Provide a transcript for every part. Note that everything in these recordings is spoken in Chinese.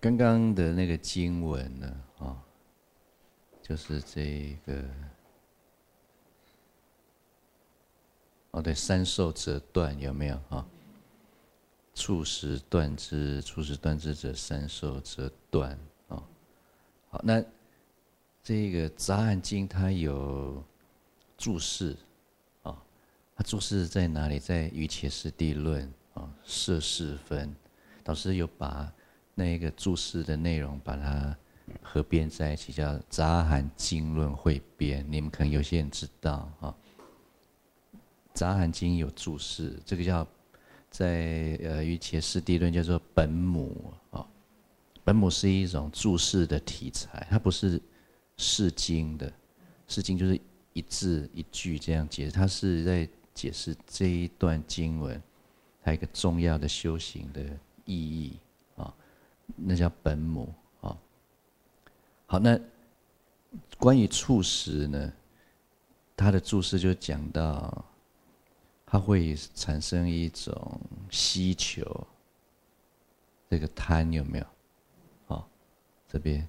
刚刚的那个经文呢，就是这个，对，三受则断有没有啊？触食断之，触食断之者，三受则断啊。好，那这个杂含经它有注释啊，它注释在哪里？在《瑜伽师地论》摄事分，导师有把那个注释的内容把它合编在一起，叫《杂含经论汇编》。你们可能有些人知道啊，杂含经有注释，这个叫在瑜伽师地论叫做本母啊。本母是一种注释的题材，它不是释经的，释经就是一字一句这样解释，它是在解释这一段经文它一个重要的修行的意义啊，那叫本母啊。好，那关于触食呢，它的注释就讲到，它会产生一种希求，这个贪有没有？这边，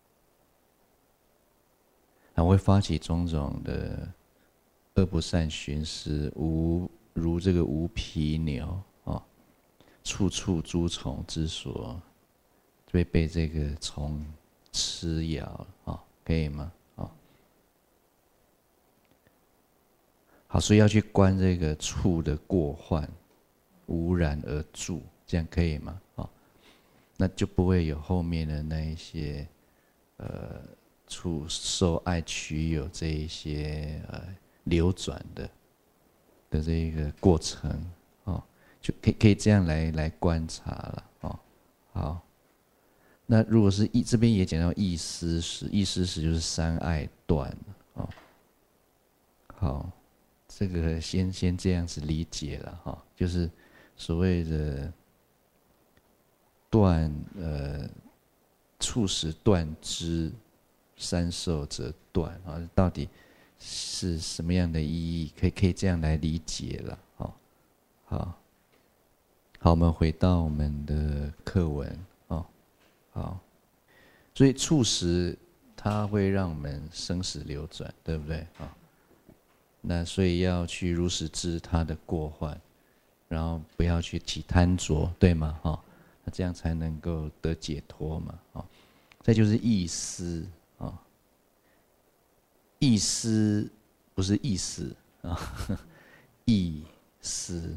它会发起种种的恶不善寻思，如这个无皮牛处处诸虫之所，被这个虫吃咬可以吗？好，所以要去观这个处的过患，无染而住，这样可以吗？那就不会有后面的那一些处受爱取有这一些流转的这一个过程就可以这样来观察了好，那如果是这边也讲到意思时，意思时就是三爱断好，这个先这样子理解了就是所谓的断触食断之，三受则断到底是什么样的意义？可以这样来理解了好，我们回到我们的课文好，所以触食它会让我们生死流转，对不对那所以要去如实知它的过患，然后不要去起贪着，对吗？那这样才能够得解脱嘛再就是意思意思不是意思意思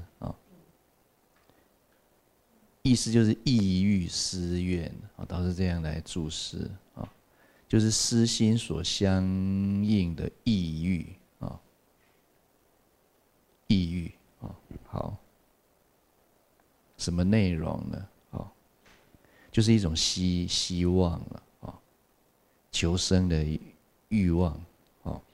意思就是意欲思愿倒是这样来注释就是思心所相应的意欲意欲好，什么内容呢？就是一种希望了求生的欲望好，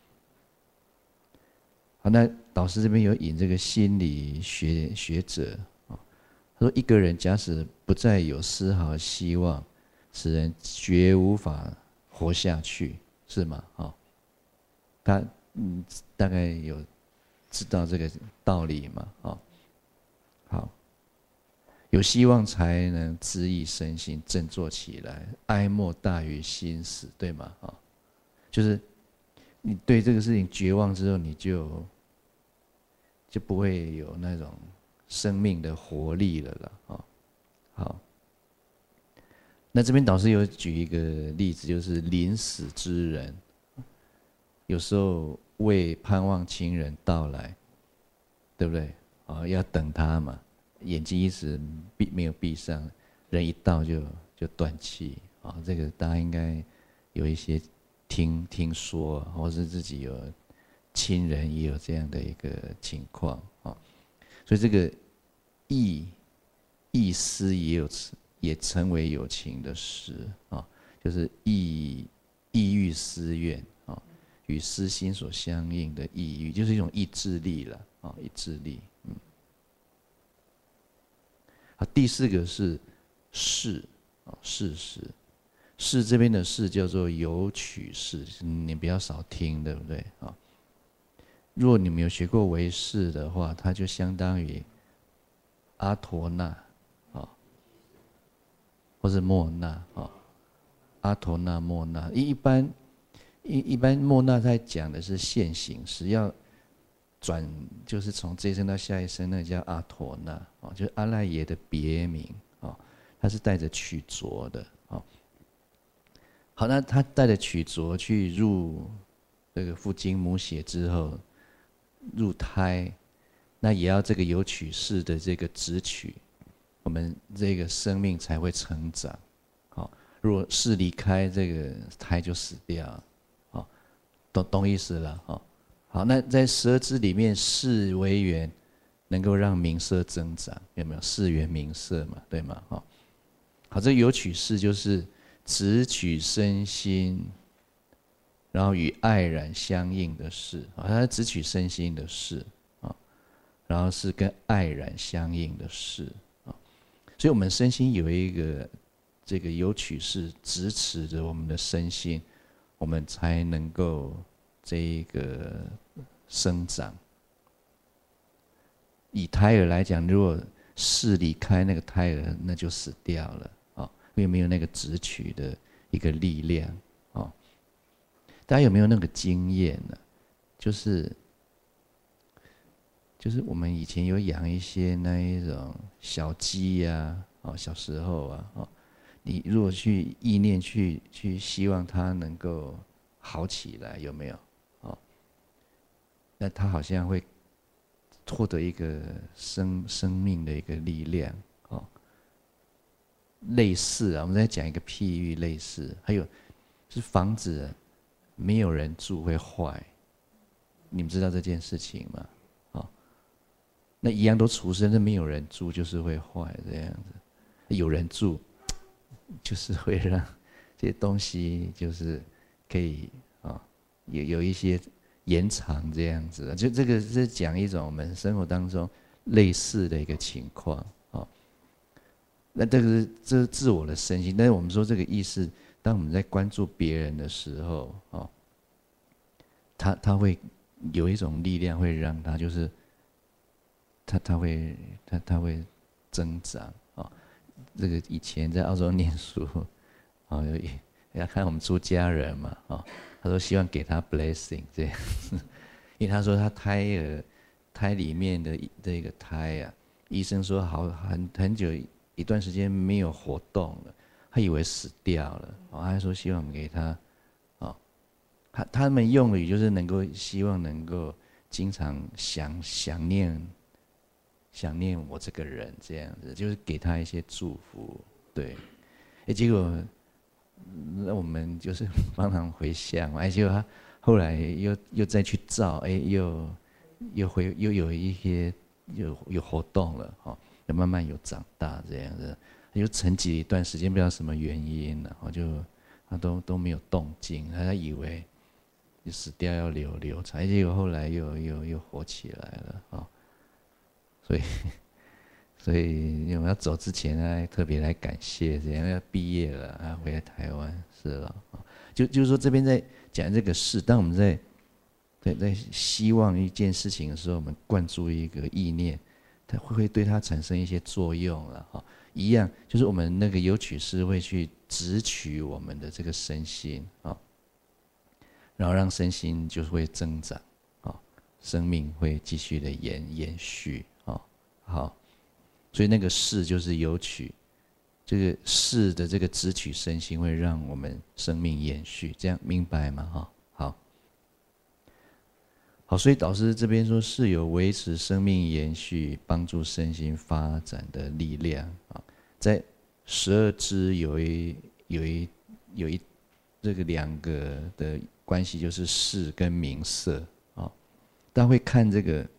那导师这边有引这个心理学者他说一个人假使不再有丝毫希望，使人绝无法活下去，是吗？他大概有知道这个道理吗？好，有希望才能知意身心振作起来，哀莫大于心死，对吗？就是你对这个事情绝望之后，你就不会有那种生命的活力了啦好，那这边导师有举一个例子，就是临死之人，有时候为盼望亲人到来，对不对？要等他嘛，眼睛一直没有闭上，人一到就断气这个大家应该有一些听说，或是自己有亲人也有这样的一个情况所以这个意思也成为有情的事就是意欲思愿与私心所相应的意欲，就是一种意志力了意志力。好，第四个是事实。事这边的事叫做有取事，你比较少听，对不对如果你们有学过唯识的话，它就相当于阿陀那或是末那阿陀那、末那。一般末那在讲的是现行时，要转就是从这一生到下一生，那叫阿陀那就是阿赖耶的别名它是带着取着的好，那他带着取着去入这个父精母血之后，入胎，那也要这个有取势的这个直取，我们这个生命才会成长。如果势离开，这个胎就死掉了。懂意思了好，那在12支里面，势为缘，能够让名色增长，有没有？势缘名色嘛，对吗？好，这有取势就是直取身心，然后与爱染相应的事它是直取身心的事然后是跟爱染相应的事所以我们身心有一个这个有取势支持着我们的身心，我们才能够这一个生长。以胎儿来讲，如果势离开那个胎儿，那就死掉了因为没有那个直取的一个力量大家有没有那个经验呢？就是我们以前有养一些那一种小鸡小时候你如果去意念去希望它能够好起来，有没有那它好像会获得一个生命的一个力量类似我们再讲一个譬喻，类似还有是房子没有人住会坏，你们知道这件事情吗？那一样都出生，但没有人住就是会坏这样子。有人住，就是会让这些东西就是可以有一些延长这样子。就这个是讲一种我们生活当中类似的一个情况那这个是自我的身心，但是我们说这个意识，当我们在关注别人的时候他会有一种力量，会让他就是他会增长这个以前在澳洲念书要看我们出家人嘛他说希望给他 blessing 这样子，因为他说他胎里面的这个胎医生说很久一段时间没有活动了，他以为死掉了他还说希望我们给他他们用的语就是希望能够经常想念我这个人这样子，就是给他一些祝福，对。结果那我们就是帮他回向结果他后来又再去照，又有一些有活动了又慢慢有长大这样子，又沉寂了一段时间，不知道什么原因他都没有动静，他以为死掉要流产，结果后来又活起来了所以我们要走之前还特别来感谢，这样要毕业了回来台湾是了就是说这边在讲这个事，当我们在希望一件事情的时候，我们灌注一个意念，它会对它产生一些作用了一样就是我们那个有取势会去直取我们的这个身心然后让身心就会增长生命会继续的延续好，所以那个势就是有取，这个势的这个直取身心会让我们生命延续，这样明白吗？好，所以导师这边说是有维持生命延续、帮助身心发展的力量在12支有一这个2个的关系，就是势跟名色大家会看这个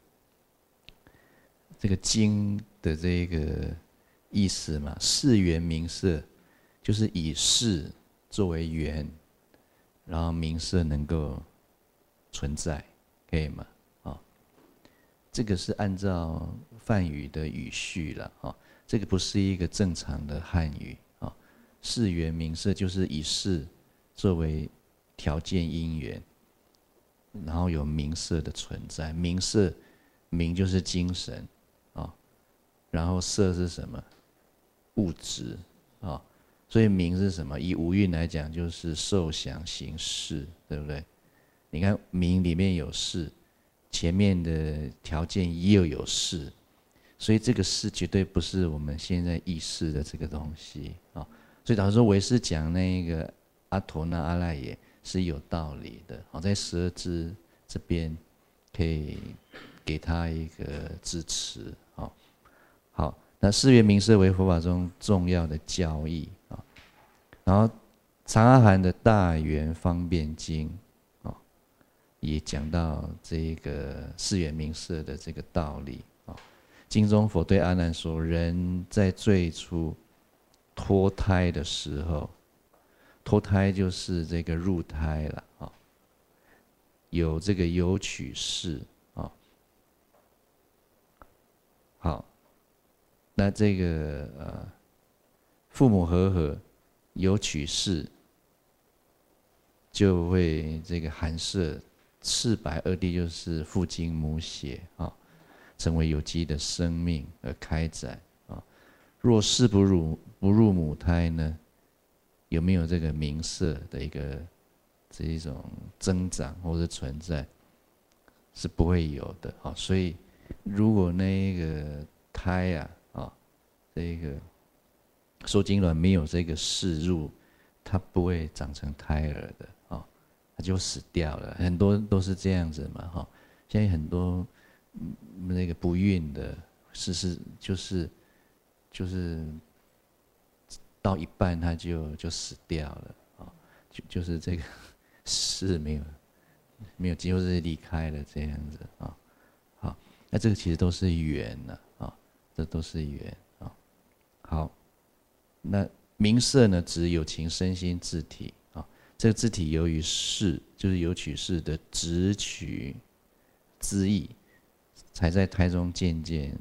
经的这个意思嘛，势缘名色，就是以势作为缘，然后名色能够存在，可以吗？这个是按照梵语的语序了这个不是一个正常的汉语势缘名色就是以势作为条件因缘，然后有名色的存在，名色名就是精神然后色是什么？物质所以名是什么？以五蕴来讲，就是受想行识，对不对？你看名里面有识，前面的条件又有识，所以这个识绝对不是我们现在意识的这个东西啊。所以导致说唯识讲那个阿陀那阿赖耶是有道理的。好，在12支这边可以给他一个支持。好，那四缘名色为佛法中重要的教义啊。然后长阿含的大圆方便经啊，也讲到这个四缘名色的这个道理啊。经中佛对阿难说，人在最初脱胎的时候，脱胎就是这个入胎了啊，有这个有取识啊。好，那这个父母和有取识，就会这个含摄赤白二谛，就是父精母血啊，成为有机的生命而开展啊。若是不入母胎呢，有没有这个名色的一个这一种增长或者存在，是不会有的啊。所以如果那个胎啊，这个受精卵没有这个识入，它不会长成胎儿的啊，它就死掉了。很多都是这样子嘛哈。现在很多那个不孕的，就是到一半它就死掉了啊，就是这个识没有机会是离开了这样子啊。好，那这个其实都是缘了啊，这都是缘啊。好。那名色呢，指有情身心自体啊。这个自体由于识，就是有取识的执取之意，才在胎中渐渐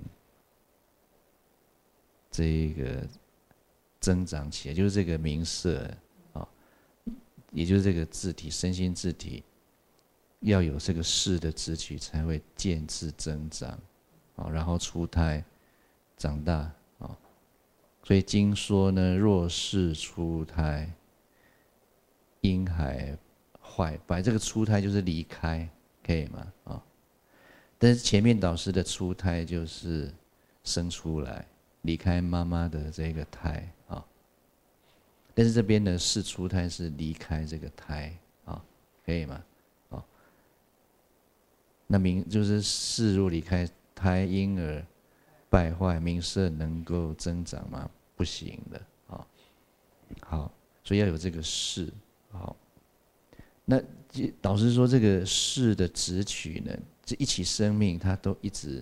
这个增长起来，就是这个名色啊，也就是这个自体身心自体要有这个识的执取，才会渐次增长啊，然后出胎长大。所以经说呢，若是出胎，婴孩坏败，这个出胎就是离开，可以吗？啊，但是前面导师的出胎就是生出来，离开妈妈的这个胎啊。但是这边的是出胎是离开这个胎啊，可以吗？啊，那就是示入离开胎，婴儿败坏，名色能够增长吗？不行的啊。好，所以要有这个识。好，那导师说这个识的执取呢，这一起生命它都一直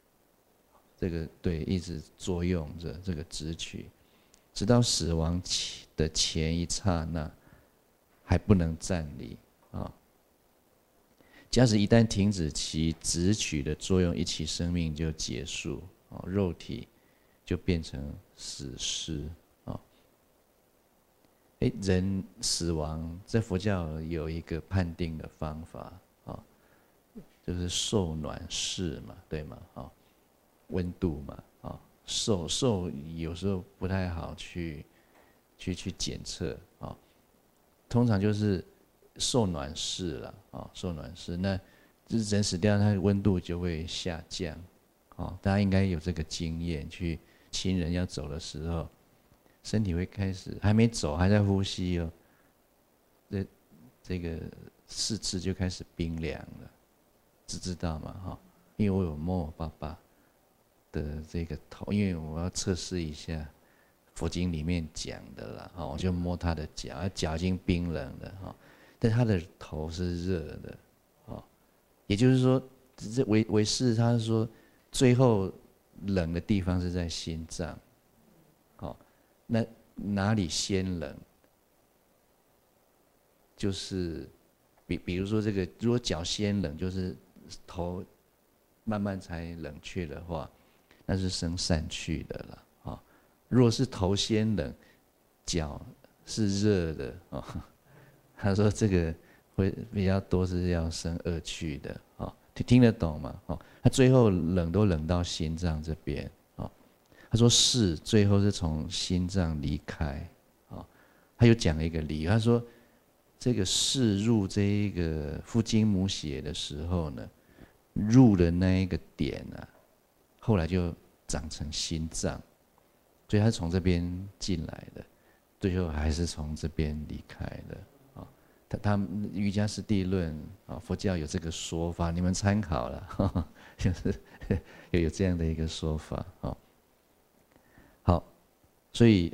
一直作用着这个执取，直到死亡的前一刹那还不能暂离啊。假使一旦停止其执取的作用，一起生命就结束啊，肉体就变成死尸啊。人死亡在佛教有一个判定的方法啊，就是受暖视嘛，对吗？啊，温度嘛，啊，受有时候不太好去检测啊，通常就是受暖视了啊，受暖视，那就是人死掉，它的温度就会下降啊，大家应该有这个经验，去亲人要走的时候，身体会开始还没走，还在呼吸哦，这个四肢就开始冰凉了，知道吗？哈，因为我有摸我爸爸的这个头，因为我要测试一下佛经里面讲的啦，哈，我就摸他的脚，脚已经冰冷了哈，但他的头是热的，哈，也就是说，这唯识他说最后冷的地方是在心脏。那哪里先冷？就是比如说这个，如果脚先冷，就是头慢慢才冷却的话，那是生散去的了啊。如果是头先冷，脚是热的啊，他说这个会比较多是要生恶趣的啊，听得懂吗？哦，他最后冷都冷到心脏这边。他说是最后是从心脏离开，啊， 他又讲了一个理由，他说这个视入这一个父精母血的时候呢，入的那一个点啊，后来就长成心脏，所以他是从这边进来的，最后还是从这边离开的。他瑜伽师地论啊，佛教有这个说法，你们参考了，就是有这样的一个说法啊。好，所以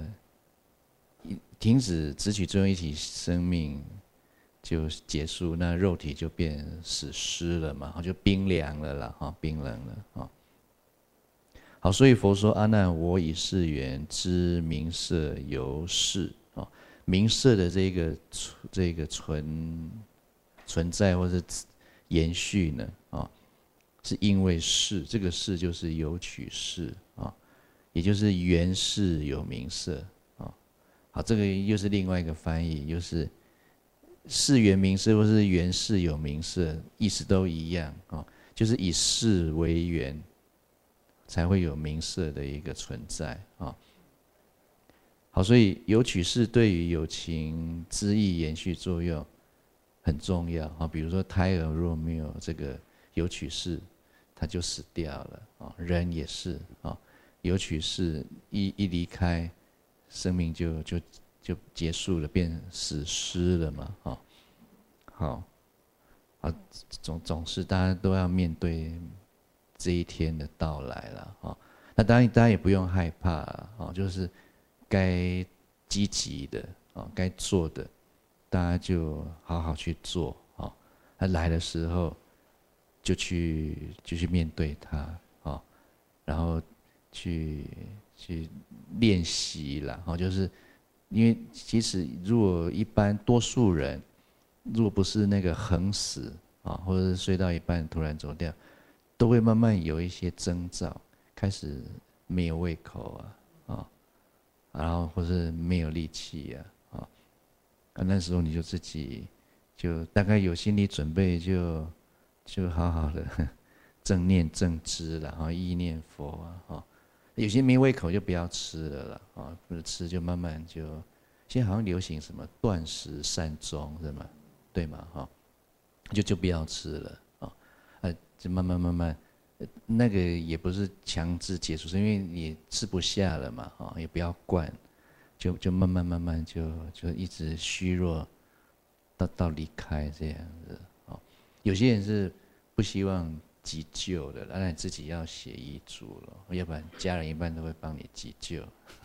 停止直取作用一体生命就结束，那肉体就变死尸了嘛，就冰凉了啦，哈，冰冷了啊。好，所以佛说阿难，我以是缘知名色由是啊。名色的这个存在或者延续呢，是因为识，这个识就是有取识啊，也就是缘识有名色啊。好，这个又是另外一个翻译，就是识缘名色或是缘识有名色，意思都一样啊，就是以识为缘，才会有名色的一个存在啊。好，所以有取识对于有情之意延续作用很重要啊。比如说胎儿若没有这个有取识，他就死掉了啊。人也是啊，有取识一离开，生命就结束了，变死尸了嘛啊。好，啊，总是大家都要面对这一天的到来了啊。那当然大家也不用害怕啊，就是该积极的啊，该做的，大家就好好去做啊。他来的时候，就去面对他啊，然后去练习啦。就是因为其实如果一般多数人，如果不是那个横死啊，或者是睡到一半突然走掉，都会慢慢有一些征兆，开始没有胃口啊。然后或是没有力气那时候你就自己就大概有心理准备，就好好的正念正知了啊，意念佛有些没胃口就不要吃了啦不是吃就慢慢就，现在好像流行什么断食善终是吗？对吗就不要吃了就慢慢。那个也不是强制结束，是因为你吃不下了嘛也不要惯，就慢慢就一直虚弱到离开这样子有些人是不希望急救的，那你自己要写遗嘱了，要不然家人一般都会帮你急救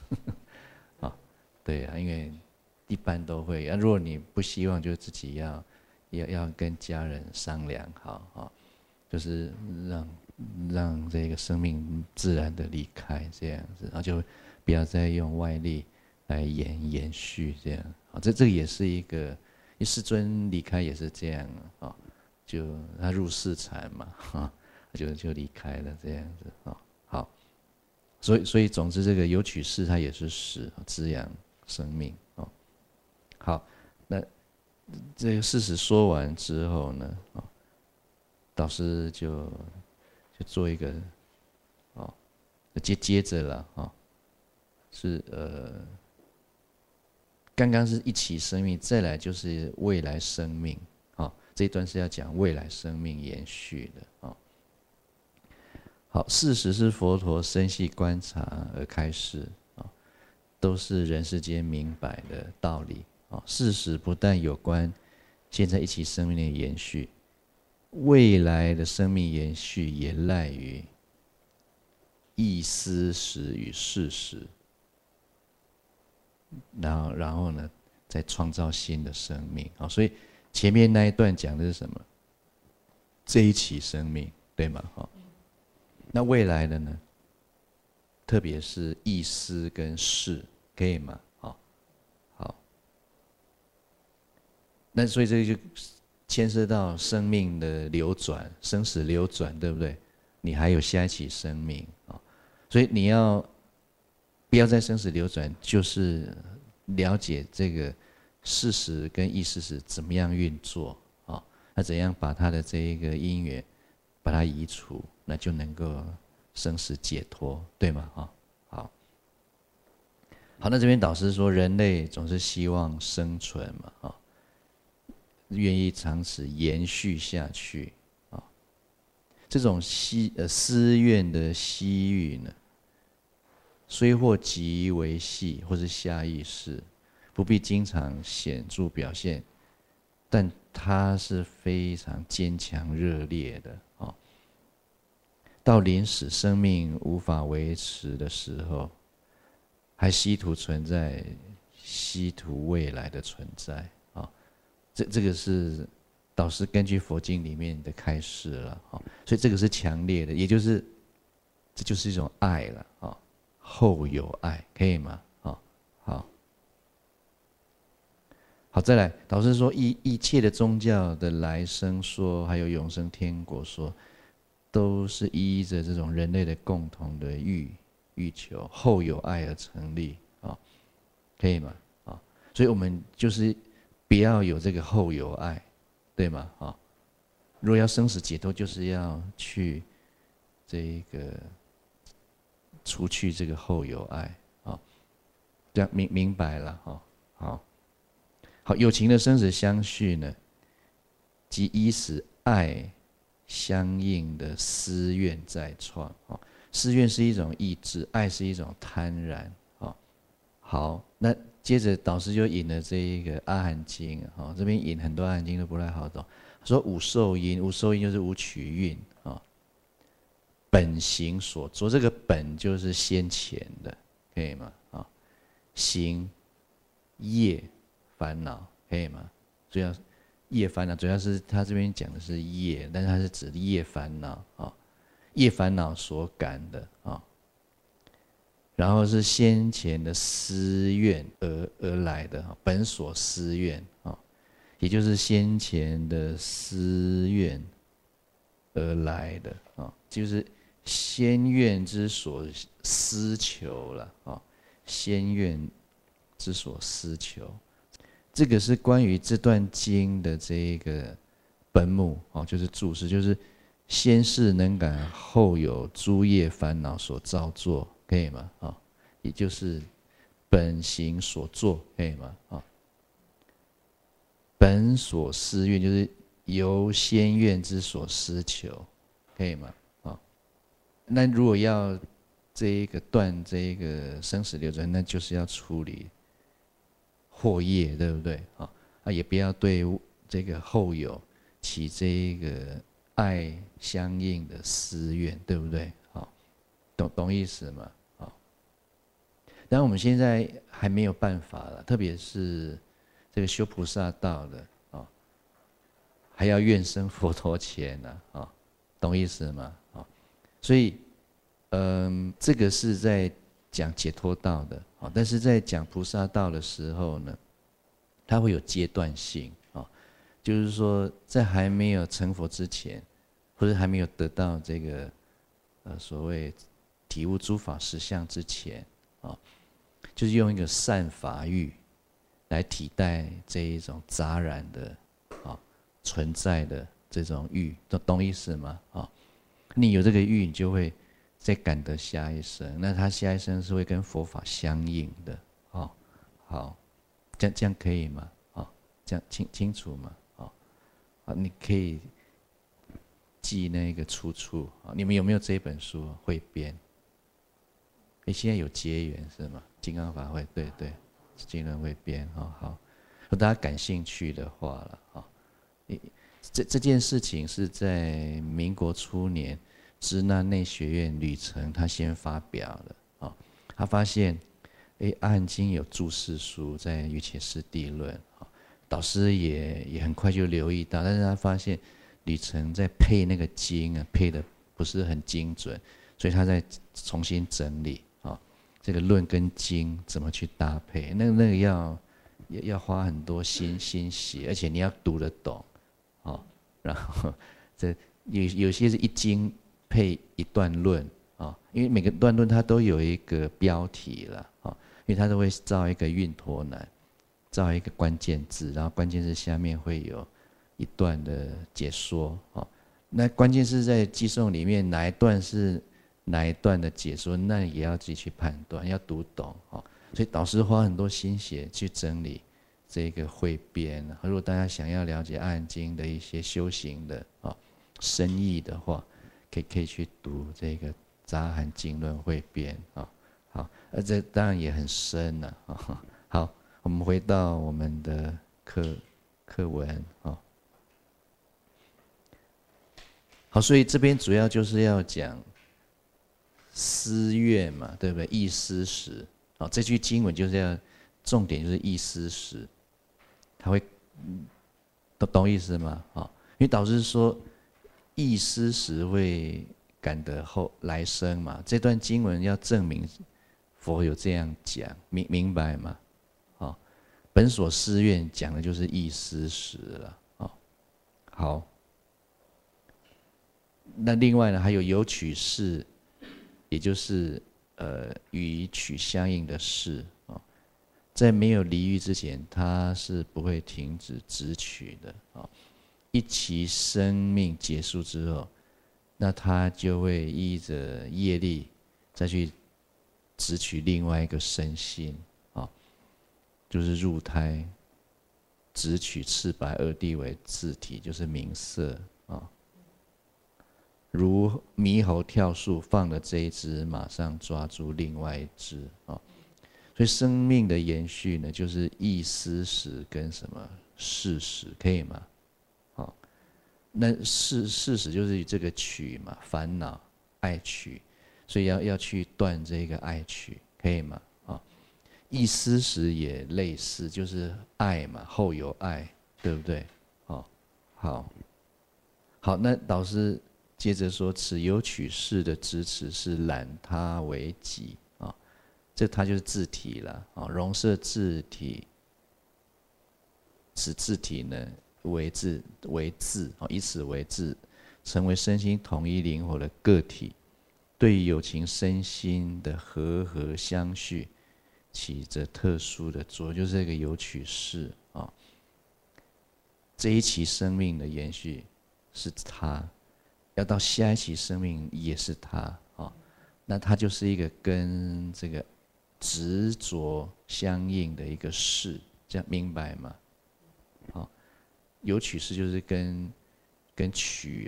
对因为一般都会如果你不希望，就自己要跟家人商量好就是让这个生命自然的离开这样子，然后就不要再用外力来延续这样这个也是一个，世尊离开也是这样就他入四禅嘛就离开了这样子好，所以总之这个有取识它也是识，滋养生命好，那这个事实说完之后呢导师就做一个接着了是刚刚是一起生命，再来就是未来生命这一段是要讲未来生命延续的好，事实是佛陀深细观察而开示都是人世间明白的道理事实不但有关现在一起生命的延续，未来的生命延续也赖于意思识与事实，然后呢，再创造新的生命所以前面那一段讲的是什么？这一起生命，对吗？那未来的呢？特别是意思跟事，可以吗？好，那所以这就牵涉到生命的流转，生死流转，对不对？你还有下一起生命所以你要不要在生死流转，就是了解这个事实跟意识是怎么样运作那怎样把它的这一个因缘把它移除，那就能够生死解脱，对吗？好， 好，那这边导师说，人类总是希望生存嘛，愿意长此延续下去啊。这种思愿的希欲呢，虽或极为细，或是下意识，不必经常显著表现，但它是非常坚强热烈的啊。到临死生命无法维持的时候，还希图存在，希图未来的存在啊。这个是导师根据佛经里面的开示了啊，所以这个是强烈的，也就是这就是一种爱了啊。后有爱，可以吗？好，再来，导师说一切的宗教的来生说，还有永生天国说，都是依着这种人类的共同的欲求，后有爱而成立啊，可以吗？啊，所以我们就是不要有这个后有爱，对吗？啊，如果要生死解脱，就是要去这个除去这个后有爱啊，这样明白了哈。好，有情的生死相续呢，即依使爱相应的思愿再创啊。思愿是一种意志，爱是一种贪婪啊。好，那接着导师就引了这一个阿含经啊，这边引很多阿含经都不太好懂。说五受因，五受因就是五取运啊。本行所作，这个本就是先前的，可以吗？啊，行业烦恼，可以吗？主要业烦恼，主要是他这边讲的是业，但是他是指业烦恼啊，业烦恼所感的啊。然后是先前的思愿而来的，本所思愿啊，也就是先前的思愿而来的啊，就是先愿之所思求了啊，先愿之所思求。这个是关于这段经的这个本目啊，就是注释，就是先是能感，后有诸业烦恼所造作，可以吗？啊，也就是本行所作，可以吗？啊，本所思愿就是由先愿之所思求，可以吗？啊，那如果要这一个断这一个生死流转，那就是要处理惑业，对不对？啊，也不要对这个后有起这一个爱相应的思愿，对不对？啊，懂意思吗？啊，当然我们现在还没有办法了，特别是这个修菩萨道的啊，还要愿生佛陀前呢，啊，懂意思吗？啊，所以，这个是在讲解脱道的。但是在讲菩萨道的时候呢，它会有阶段性啊，就是说在还没有成佛之前，或者还没有得到这个所谓体悟诸法实相之前啊，就是用一个善法欲来替代这一种杂染的啊存在的这种欲，懂意思吗？啊，你有这个欲，你就会再感得下一生，那他下一生是会跟佛法相应的，好，这样可以吗？这样清楚吗？你可以记那个出处啊。你们有没有这本书汇编？现在有结缘是吗？金刚法会，对，金人汇编，好，如果大家感兴趣的话了，这件事情是在民国初年。支那内学院吕澄他先发表的他发现，阿含经有注释书在《瑜伽师地论》导师也很快就留意到，但是他发现吕澄在配那个经配的不是很精准，所以他在重新整理这个论跟经怎么去搭配，那个要花很多心血，而且你要读得懂然后这有些是一经配一段论因为每个段论它都有一个标题了因为它都会造一个韵陀南，造一个关键字，然后关键字下面会有一段的解说那关键是在寄诵里面哪一段是哪一段的解说，那也要自己去判断，要读懂所以导师花很多心血去整理这个汇编。如果大家想要了解《阿含经》的一些修行的深意的话，可以去读这个《杂含经论汇编》啊。好，这当然也很深了啊。好，我们回到我们的课文啊。好，所以这边主要就是要讲思悦嘛，对不对？忆思时，这句经文就是要重点就是忆思时，他会懂意思吗？因为导师说忆思时会感得后来生嘛，这段经文要证明佛有这样讲，明白吗？本所思愿讲的就是忆思时了。好。那另外呢，还有有取事，也就是与取相应的事在没有离欲之前，它是不会停止执取的一其生命结束之后，那它就会依着业力再去执取另外一个身心就是入胎，执取赤白二谛为自体，就是名色如猕猴跳树，放了这一只，马上抓住另外一只所以生命的延续呢，就是忆思时跟什么事时，可以吗？那事时就是这个取嘛，烦恼爱取，所以要去断这个爱取，可以吗？忆思时也类似，就是爱嘛，后有爱，对不对？好，那导师接着说，此有取事的支持是揽他为己这它就是自体了容摄自体，此自体呢为自，以此为自，成为身心统一灵活的个体，对于有情身心的和相续，起着特殊的作用，就是这个有取事这一期生命的延续是他，要到下一期生命也是他那他就是一个跟这个执着相应的一个事，这样明白吗？有取事就是跟取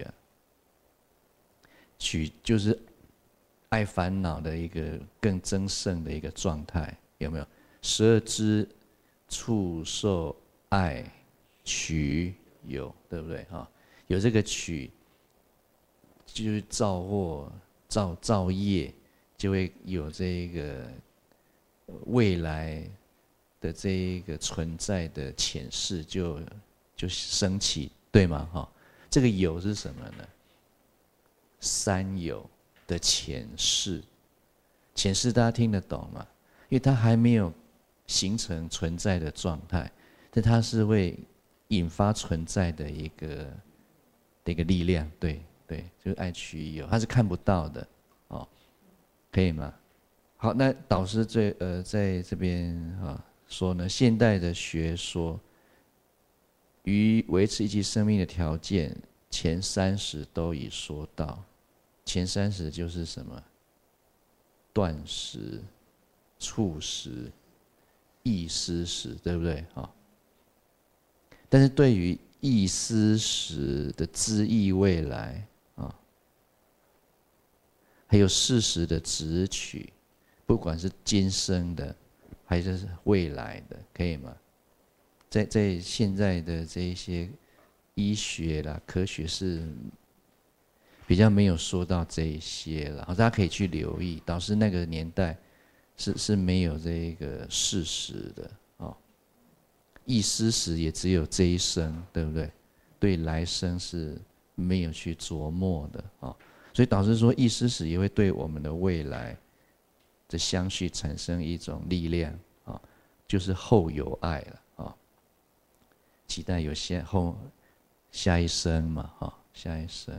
取就是爱烦恼的一个更增盛的一个状态，有没有？12支触受爱取有，对不对有这个取，就是造祸造业，就会有这个未来的这一个存在的潜势就升起，对吗？这个有是什么呢？三有的潜势，潜势大家听得懂吗？因为它还没有形成存在的状态，但它是会引发存在的一个力量，对，就是爱取有，它是看不到的可以吗？好，那导师在这边说呢，现代的学说于维持一期生命的条件前30都已说到，前30就是什么？断食、触食、忆思时，对不对但是对于忆思时的知意未来还有事实的执取，不管是今生的还是未来的，可以吗？在现在的这一些医学啦、科学是比较没有说到这一些了，大家可以去留意。导师那个年代是没有这个事实的忆思时也只有这一生，对不对？对来生是没有去琢磨的所以导师说，忆思时也会对我们的未来的相续产生一种力量就是后有爱了期待有下一生嘛下一生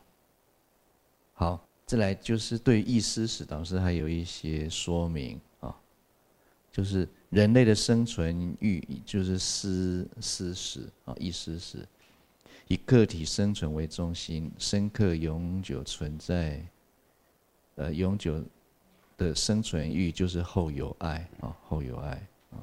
好，再来就是对忆思时，导师还有一些说明就是人类的生存欲就是思时忆思时，以个体生存为中心，深刻永久存在，永久的生存欲就是后有爱啊，后有爱啊，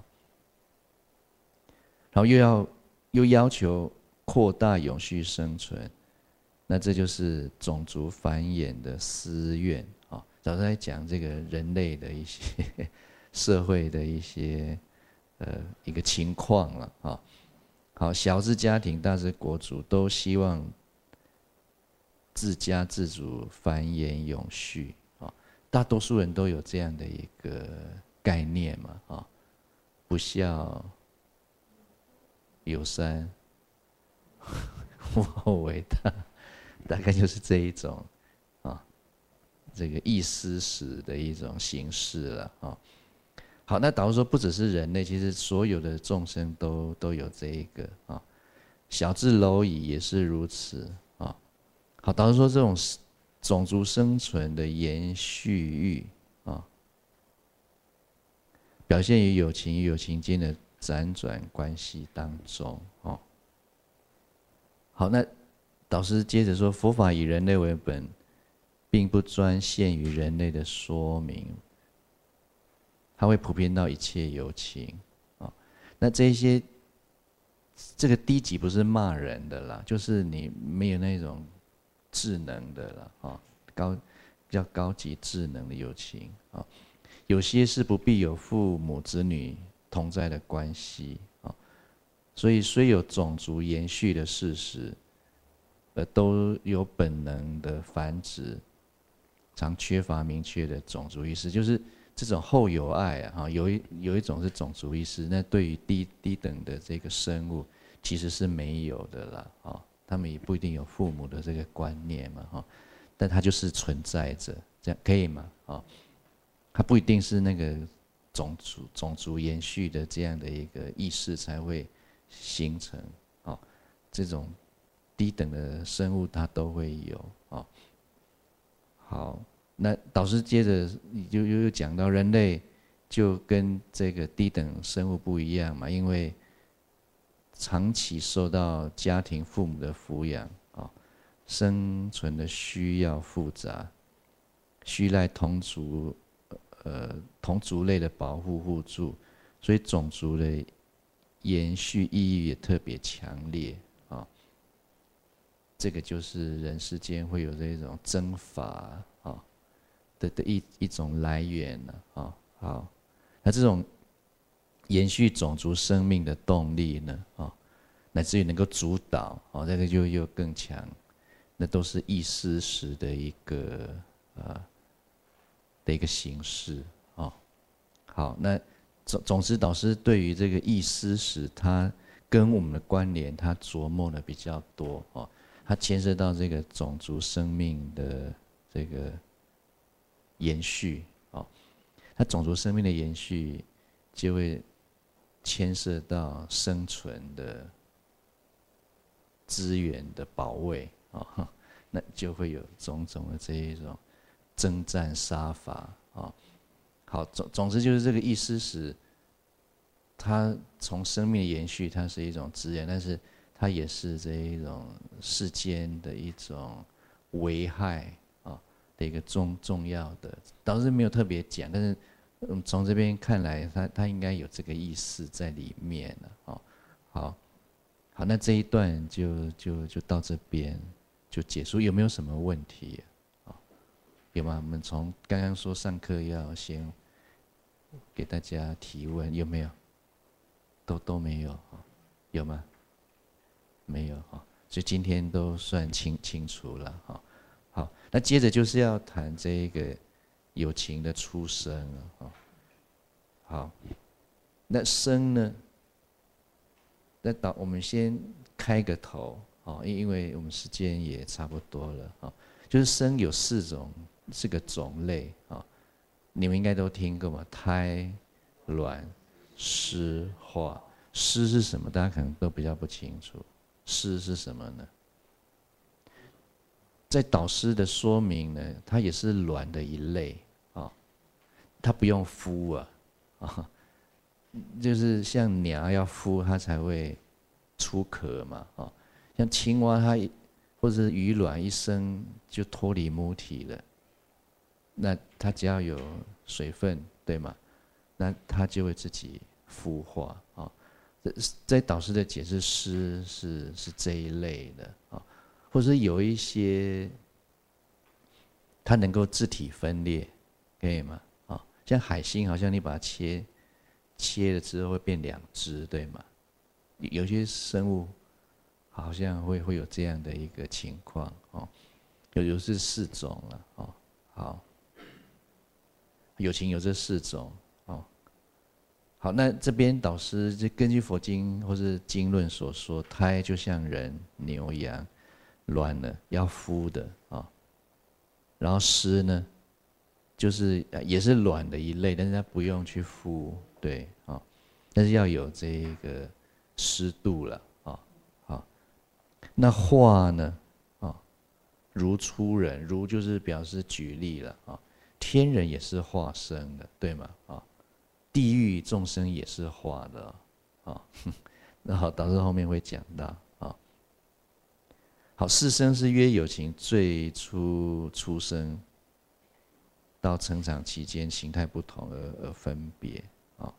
然后又要求扩大永续生存，那这就是种族繁衍的思愿啊。早上在讲这个人类的一些社会的一些一个情况了啊。好，小至家庭，大至国族，都希望自家自主、繁衍永续啊。大多数人都有这样的一个概念嘛啊，不孝有三，父后为大，大概就是这一种啊，这个意思史的一种形式了啊。好，那导致说不只是人类，其实所有的众生都有这一个啊，小至蝼蚁也是如此啊。好，导致说这种种族生存的延续欲啊，表现于有情与有情间的辗转关系当中哦。好，那导师接着说，佛法以人类为本，并不专限于人类的说明。它会普遍到一切有情啊。那这个低级不是骂人的啦，就是你没有那种智能的啦啊，比较高级智能的有情啊。有些是不必有父母子女同在的关系啊，所以虽有种族延续的事实，都有本能的繁殖，常缺乏明确的种族意识，就是这种后有爱啊，有一种是种族意识，那对于低等的这个生物其实是没有的啦啊，他们也不一定有父母的这个观念嘛哈，但它就是存在着，这样可以吗啊？它不一定是那个种族延续的这样的一个意识才会形成啊，这种低等的生物它都会有啊。好。那导师接着又讲到人类就跟这个低等生物不一样嘛，因为长期受到家庭父母的抚养啊，生存的需要复杂，需赖同族类的保护互助，所以种族的延续意义也特别强烈啊。这个就是人世间会有这种征伐啊的一种来源了啊。好，那这种延续种族生命的动力呢啊，乃至于能够主导啊，这个就又更强，那都是意思史的一个形式啊。好，那总之导师对于这个意思史，它跟我们的关联，他琢磨的比较多啊。它牵涉到这个种族生命的这个延续啊，它种族生命的延续就会牵涉到生存的资源的保卫啊，那就会有种种的这一种征战杀伐啊。好，总之就是这个意思是，它从生命的延续，它是一种资源，但是它也是这一种世间的一种危害啊的一个重要的，导师没有特别讲，但是从这边看来，它应该有这个意思在里面了啊。好，那这一段就到这边就结束，有没有什么问题啊？有吗？我们从刚刚说上课要先给大家提问，有没有？都没有啊？有吗？没有哈，所以今天都算清楚了哈。好，那接着就是要谈这个有情的出生了。好，那生呢？那我们先开个头哦，因为我们时间也差不多了啊。就是生有4个种类啊，你们应该都听过嘛？胎、卵、湿、化。湿是什么？大家可能都比较不清楚。湿是什么呢？在导师的说明呢，它也是卵的一类啊，它不用孵啊，就是像鸟要孵它才会出壳嘛啊，像青蛙它或者是鱼卵一生就脱离母体了，那它只要有水分，对吗？那它就会自己孵化啊。在导师的解释，湿是这一类的啊，或者有一些它能够自体分裂，可以吗？啊，像海星，好像你把它切了之后会变2只，对吗？有些生物好像会有这样的一个情况哦，有是4种了哦。好，有情有这4种哦。好，那这边导师就根据佛经或是经论所说，胎就像人、牛羊，卵呢要孵的啊，然后湿呢，就是也是卵的一类，但是它不用去孵，对啊，但是要有这个湿度了啊。好，那化呢啊，如出人，如就是表示举例了啊，天人也是化生的，对吗？啊。地狱众生也是化的啊，那好，导致后面会讲到啊。好，四生是约有情最初出生到成长期间形态不同而分别啊。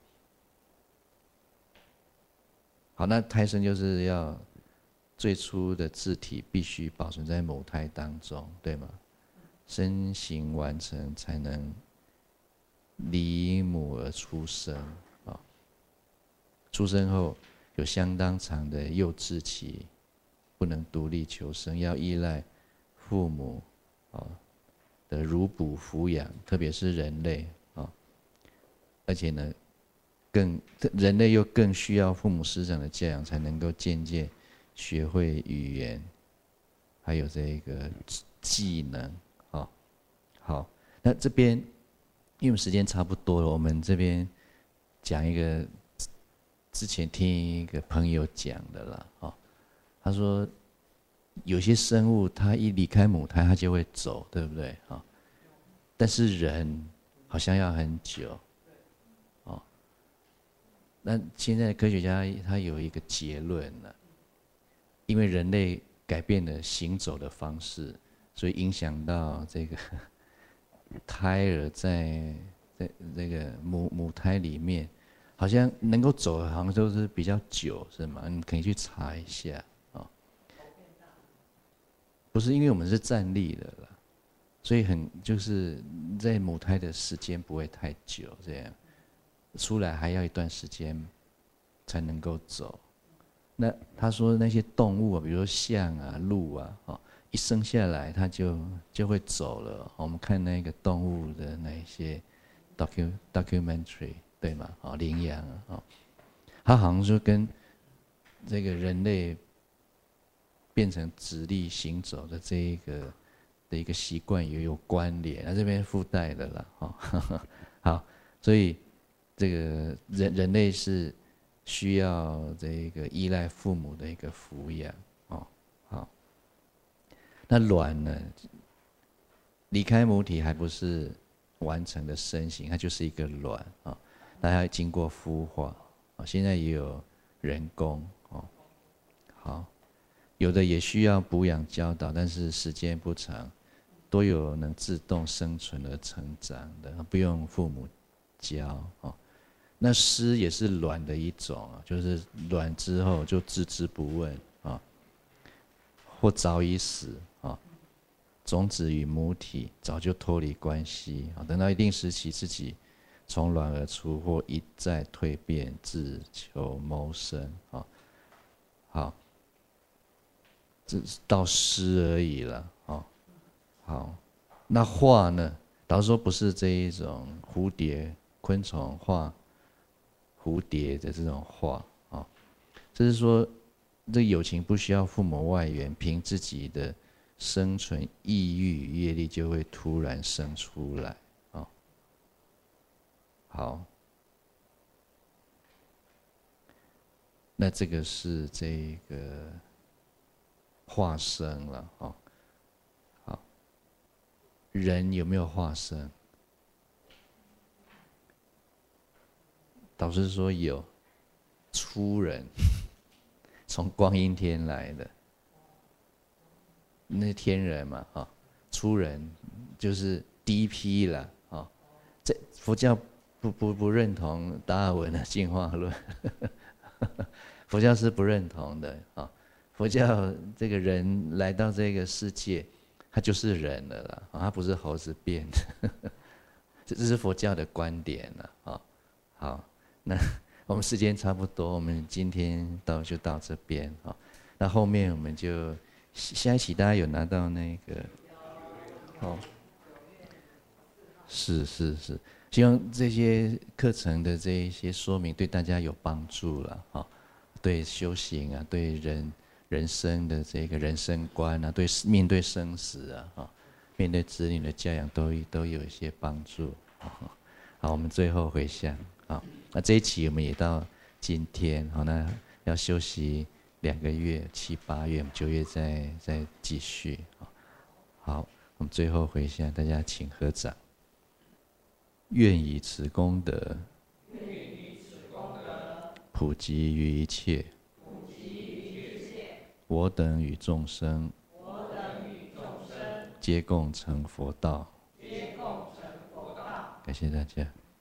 好，那胎生就是要最初的自体必须保存在母胎当中，对吗？身形完成才能离母而出生啊，出生后有相当长的幼稚期，不能独立求生，要依赖父母的乳哺抚养，特别是人类啊，而且呢，人类又更需要父母师长的教养，才能够渐渐学会语言，还有这个技能啊。好，那这边。因为时间差不多了，我们这边讲一个之前听一个朋友讲的啦，哦，他说有些生物它一离开母胎，它就会走，对不对？啊，但是人好像要很久，哦，那现在科学家他有一个结论了，因为人类改变了行走的方式，所以影响到这个。胎儿在这个母胎里面，好像能够走，好像都是比较久，是吗？你可以去查一下啊。不是，因为我们是站立的了，所以就是在母胎的时间不会太久，这样出来还要一段时间才能够走。那他说那些动物啊，比如说象啊、鹿啊，一生下来它就会走了。我们看那个动物的那一些 documentary 对吗？羚羊啊，它好像就跟这个人类变成直立行走的一个习惯也有关联，这边附带的啦，好，所以这个人类是需要这个依赖父母的一个抚养，好。那卵呢？离开母体还不是完成的身形，它就是一个卵啊。那它经过孵化啊，现在也有人工哦。好，有的也需要补养教导，但是时间不长，都有能自动生存而成长的，不用父母教哦。那湿也是卵的一种啊，就是卵之后就置之不问啊，或早已死。种子与母体早就脱离关系，等到一定时期，自己从卵而出，或一再蜕变，自求谋生。好，这到湿而已了。好，那化呢？导师说不是这一种蝴蝶、昆虫化蝴蝶的这种化啊，就是说，这友情不需要父母外援，凭自己的。生存意欲业力就会突然生出来啊。好，那这个是这个化生了啊。好，人有没有化生？导师说有，出人，从光阴天来的。那天人嘛，出人就是第一批了， 佛教不认同达尔文的进化论，佛教是不认同的啊。佛教这个人来到这个世界，他就是人了啦，他不是猴子变的，这是佛教的观点了啊。好，那我们时间差不多，我们今天就到这边啊。那后面我们就下一期大家有拿到那个，哦，是，希望这些课程的这一些说明对大家有帮助了啊，对修行啊，对人生的这个人生观啊，对面对生死啊，面对子女的教养都有一些帮助。好，我们最后回向啊，那这一期我们也到今天，好，那要休息2个月，7、8月，我们9月再继续。好，我们最后回向，大家请合掌。愿以此功德，普及于一切，我等与众生，皆共成佛道。感谢大家。